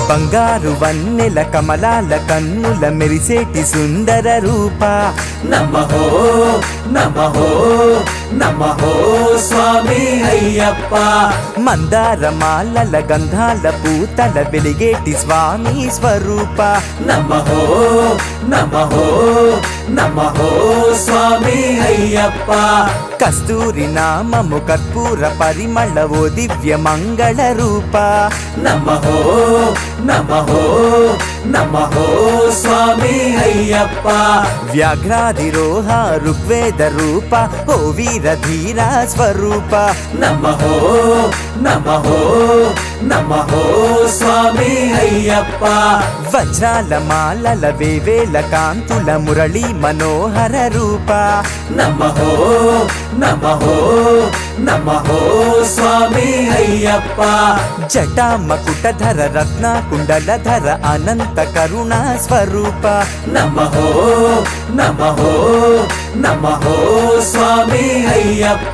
బంగారు వన్నెల కమలాల కన్నుల మెరిసేటి సుందర రూప నమః నమః నమః స్వామి అయ్యప్ప మందార మాలల గంధాల పూతల వెలిగేటి స్వామి స్వరూప నమః నమః నమః స్వామి అయ్యప్ప కస్తూరి నామము కర్పూర పరిమళ ఓ దివ్య మంగళ రూప నమః నమః నమః స్వామి అయ్యప్ప వ్యాఘ్రాధిరోహ ఋగ్వేద రూప ఓ వీర ధీర స్వరూప నమః నమః నమః స్వామి అయ్యప్ప వజ్రాల మాలల వేవేల కాంతుల మురళీ మనోహర రూప నమః నమః నమః స్వామి అయ్యప్ప జటా మకుటధర రత్న కుండలధర అనంత కరుణా స్వరూప నమః నమః నమః స్వామి అయ్యప్ప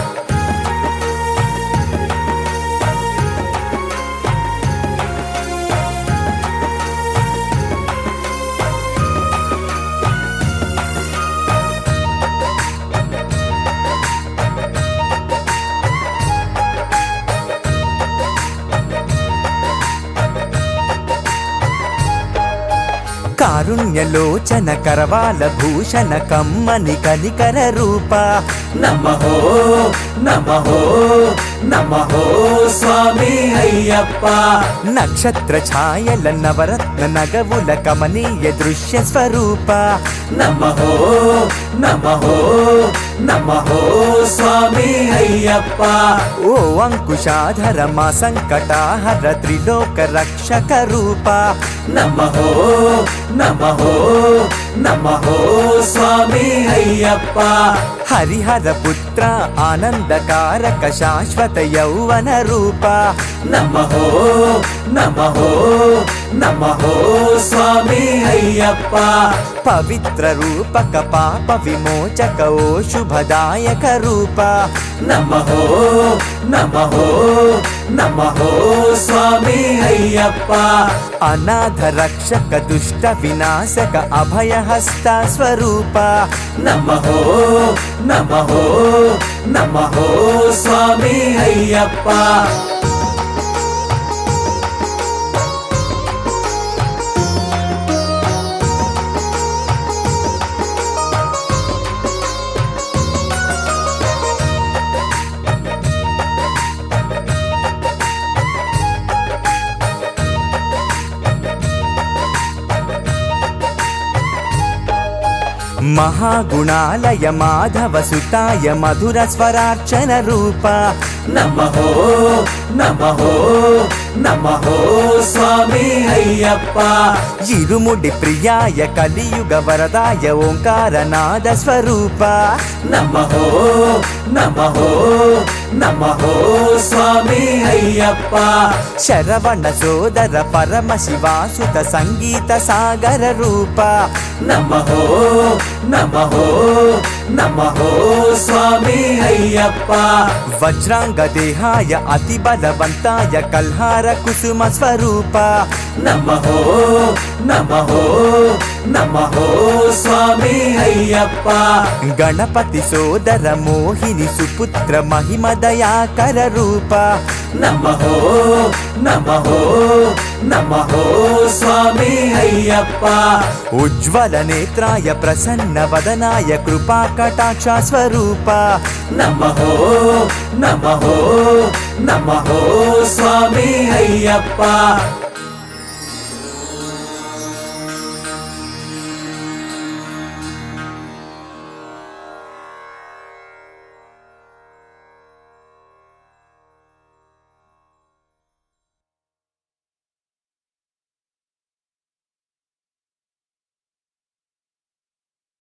కారుణ్యలోచన కరవాల భూషణ కమ్మని కనికర రూప నమః నమః నమః స్వామి అయ్యప్ప నక్షత్ర ఛాయల నవరత్న నగవుల కమనీయ దృశ్య స్వరూప నమః నమః నమః స్వామి అయ్యప్ప ఓ అంకుశాధర మా సంకటాహర త్రిలోక రక్షక రూప నమః నమః నమః స్వామి అయ్యప్ప హరిహర పుత్ర ఆనందకారక శాశ్వత యౌవన రూప నమః నమః నమః స్వామి అయ్యప్ప పవిత్ర రూపక పాప విమోచక ఓ శుభదాయక రూప నమః నమః నమః స్వామి అయ్యప్ప అనాథ రక్షక దుష్ట వినాశక అభయహస్త స్వరూప నమః నమః నమః స్వామి అయ్యప్ప మహాగుణాలయ మాధవ సుతాయ మధుర స్వరార్చన రూప నమః నమః నమః స్వామి అయ్యప్ప ఇరుముడి ప్రియాయ కలియుగ వరదాయ ఓంకారనాద స్వరూప నమః నమః నమః స్వామి అయ్యప్ప శరవణ సోదర పరమ శివాసుత సంగీత సాగర రూప నమః నమః నమః స్వామి అయ్యప్ప వజ్రాంగ దేహాయ అతి బలవంతాయ కల్హార కుసుమ స్వరూప నమః నమః నమః స్వామి అయ్యప్ప గణపతి సోదర మోహిని సుపుత్ర మహిమ దయాకర రూప నమః నమః నమః స్వామి అయ్యప్ప ఉజ్వల నేత్రాయ ప్రసన్న వదనాయ కృపా కటాక్ష స్వరూప నమః నమః నమః స్వామి అయ్యప్ప